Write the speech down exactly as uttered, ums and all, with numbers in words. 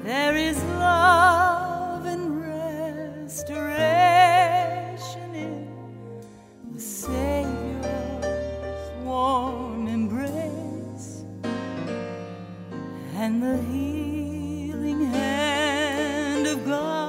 There is love and restoration in the Savior's warm embrace, and the healing hand of God